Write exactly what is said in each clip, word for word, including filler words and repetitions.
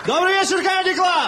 Добрый вечер, Comedy Club!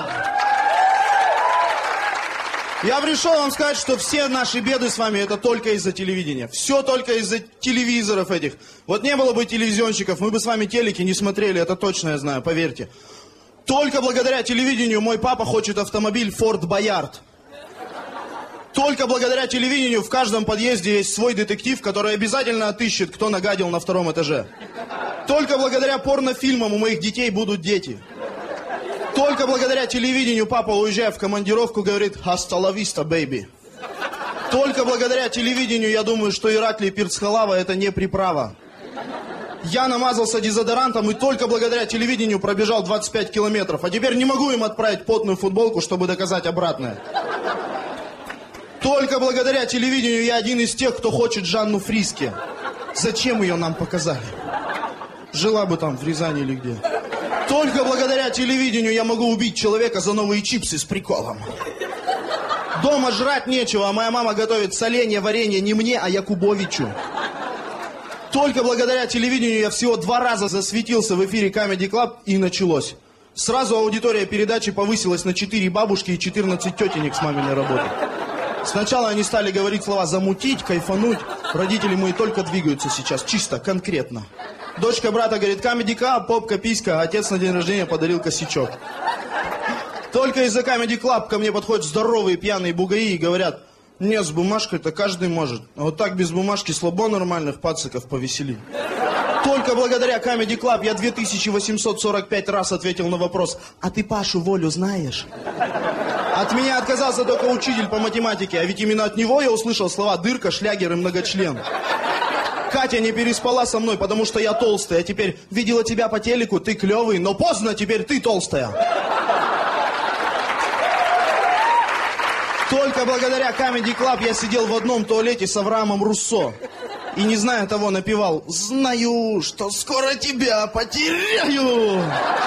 Я пришел вам сказать, что все наши беды с вами это только из-за телевидения. Все только из-за телевизоров этих. Вот не было бы телевизионщиков, мы бы с вами телеки не смотрели, это точно я знаю, поверьте. Только благодаря телевидению мой папа хочет автомобиль Ford Boyard. Только благодаря телевидению в каждом подъезде есть свой детектив, который обязательно отыщет, кто нагадил на втором этаже. Только благодаря порнофильмам у моих детей будут дети. Только благодаря телевидению папа, уезжая в командировку, говорит «Hasta la vista, baby». Только благодаря телевидению я думаю, что Ираклий Пирцхалава это не приправа. Я намазался дезодорантом и только благодаря телевидению пробежал двадцать пять километров, а теперь не могу им отправить потную футболку, чтобы доказать обратное. Только благодаря телевидению я один из тех, кто хочет Жанну Фриске. Зачем ее нам показали? Жила бы там в Рязани или где. Только благодаря телевидению я могу убить человека за новые чипсы с приколом. Дома жрать нечего, а моя мама готовит соленья, варенье не мне, а Якубовичу. Только благодаря телевидению я всего два раза засветился в эфире Comedy Club и началось. Сразу аудитория передачи повысилась на четыре бабушки и четырнадцать тетенек с маминой работы. Сначала они стали говорить слова «замутить», «кайфануть». Родители мои только двигаются сейчас, чисто, конкретно. Дочка брата говорит «Comedy Club, попка, писька», а отец на день рождения подарил косячок. Только из-за Comedy Club ко мне подходят здоровые пьяные бугаи и говорят «Нет, с бумажкой-то каждый может, а вот так без бумажки слабо нормальных пациков повесели». Только благодаря Comedy Club я две тысячи восемьсот сорок пять раз ответил на вопрос «А ты Пашу Волю знаешь?» От меня отказался только учитель по математике, а ведь именно от него я услышал слова «дырка», «шлягер» и «многочлен». Катя не переспала со мной, потому что я толстая. А теперь видела тебя по телеку, ты клевый, но поздно, теперь ты толстая. Только благодаря Comedy Club я сидел в одном туалете с Авраамом Руссо. И не зная того, напевал «Знаю, что скоро тебя потеряю».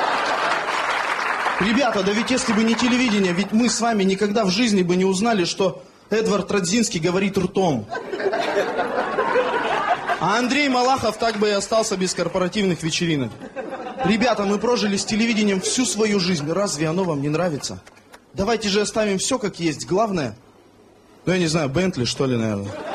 Ребята, да ведь если бы не телевидение, ведь мы с вами никогда в жизни бы не узнали, что Эдвард Радзинский говорит ртом. А Андрей Малахов так бы и остался без корпоративных вечеринок. Ребята, мы прожили с телевидением всю свою жизнь. Разве оно вам не нравится? Давайте же оставим все как есть. Главное, ну я не знаю, Бентли, что ли, наверное.